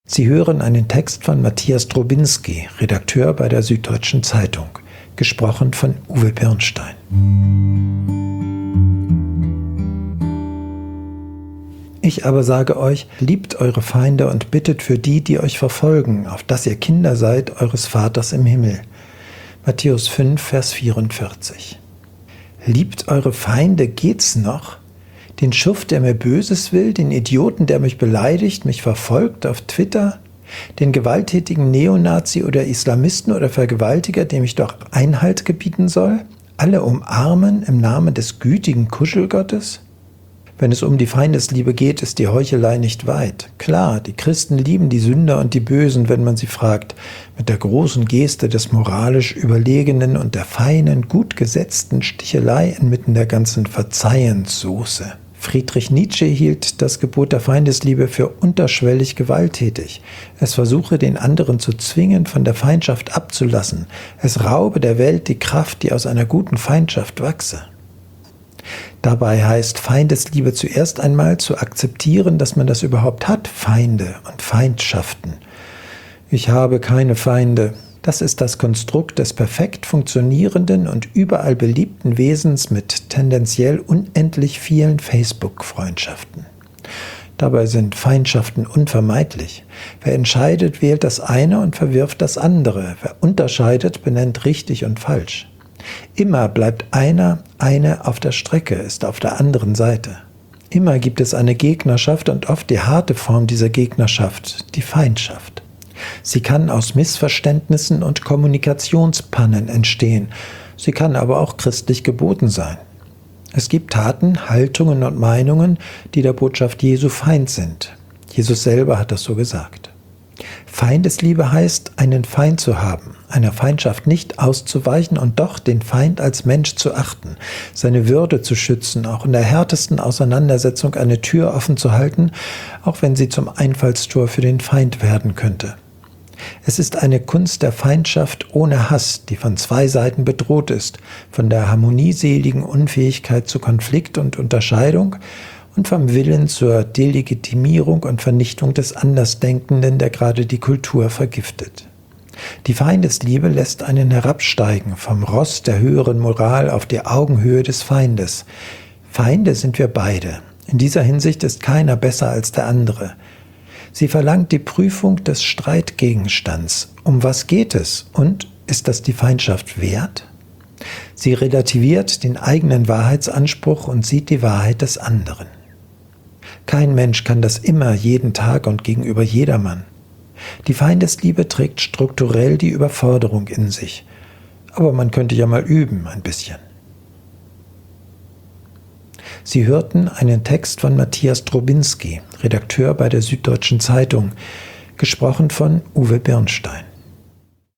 Sie hören einen Text von Matthias Drobinski, Redakteur bei der Süddeutschen Zeitung, gesprochen von Uwe Birnstein. Ich aber sage euch, liebt eure Feinde und bittet für die, die euch verfolgen, auf dass ihr Kinder seid eures Vaters im Himmel. Matthäus 5, Vers 44. Liebt eure Feinde, geht's noch? Den Schuft, der mir Böses will, den Idioten, der mich beleidigt, mich verfolgt auf Twitter, den gewalttätigen Neonazi oder Islamisten oder Vergewaltiger, dem ich doch Einhalt gebieten soll? Alle umarmen im Namen des gütigen Kuschelgottes? Wenn es um die Feindesliebe geht, ist die Heuchelei nicht weit. Klar, die Christen lieben die Sünder und die Bösen, wenn man sie fragt, mit der großen Geste des moralisch Überlegenen und der feinen, gut gesetzten Stichelei inmitten der ganzen Verzeihenssoße. Friedrich Nietzsche hielt das Gebot der Feindesliebe für unterschwellig gewalttätig. Es versuche, den anderen zu zwingen, von der Feindschaft abzulassen. Es raube der Welt die Kraft, die aus einer guten Feindschaft wachse. Dabei heißt Feindesliebe zuerst einmal zu akzeptieren, dass man das überhaupt hat, Feinde und Feindschaften. Ich habe keine Feinde. Das ist das Konstrukt des perfekt funktionierenden und überall beliebten Wesens mit tendenziell unendlich vielen Facebook-Freundschaften. Dabei sind Feindschaften unvermeidlich. Wer entscheidet, wählt das eine und verwirft das andere. Wer unterscheidet, benennt richtig und falsch. Immer bleibt eine auf der Strecke, ist auf der anderen Seite. Immer gibt es eine Gegnerschaft und oft die harte Form dieser Gegnerschaft, die Feindschaft. Sie kann aus Missverständnissen und Kommunikationspannen entstehen. Sie kann aber auch christlich geboten sein. Es gibt Taten, Haltungen und Meinungen, die der Botschaft Jesu Feind sind. Jesus selber hat das so gesagt. Feindesliebe heißt, einen Feind zu haben, einer Feindschaft nicht auszuweichen und doch den Feind als Mensch zu achten, seine Würde zu schützen, auch in der härtesten Auseinandersetzung eine Tür offen zu halten, auch wenn sie zum Einfallstor für den Feind werden könnte. Es ist eine Kunst der Feindschaft ohne Hass, die von zwei Seiten bedroht ist, von der harmonieseligen Unfähigkeit zu Konflikt und Unterscheidung und vom Willen zur Delegitimierung und Vernichtung des Andersdenkenden, der gerade die Kultur vergiftet. Die Feindesliebe lässt einen herabsteigen vom Ross der höheren Moral auf die Augenhöhe des Feindes. Feinde sind wir beide. In dieser Hinsicht ist keiner besser als der andere. Sie verlangt die Prüfung des Streitgegenstands. Um was geht es? Und ist das die Feindschaft wert? Sie relativiert den eigenen Wahrheitsanspruch und sieht die Wahrheit des anderen. Kein Mensch kann das immer, jeden Tag und gegenüber jedermann. Die Feindesliebe trägt strukturell die Überforderung in sich. Aber man könnte ja mal üben, ein bisschen. Sie hörten einen Text von Matthias Drobinski, Redakteur bei der Süddeutschen Zeitung, gesprochen von Uwe Birnstein.